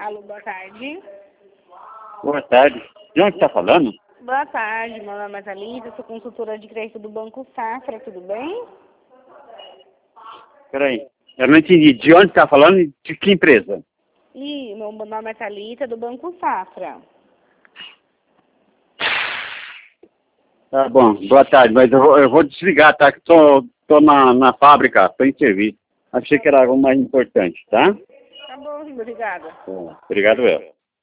Alô, boa tarde. Boa tarde. De onde está falando? Boa tarde, meu nome é Thalita, sou consultora de crédito do Banco Safra, tudo bem? Peraí, eu não entendi. De onde está falando e de que empresa? Meu nome é Thalita, do Banco Safra. Tá bom, boa tarde, mas eu vou desligar, tá? Que tô na fábrica, tô em serviço. Achei que era algo mais importante, tá? Tá bom, obrigada. Obrigado, eu.